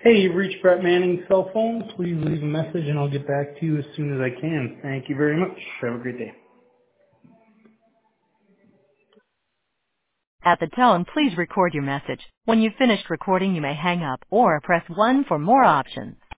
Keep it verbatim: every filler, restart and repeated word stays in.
Hey, you've reached Brett Manning's cell phone. Please leave a message and I'll get back to you as soon as I can. Thank you very much. Have a great day. At the tone, please record your message. When you've finished recording, you may hang up or press one for more options.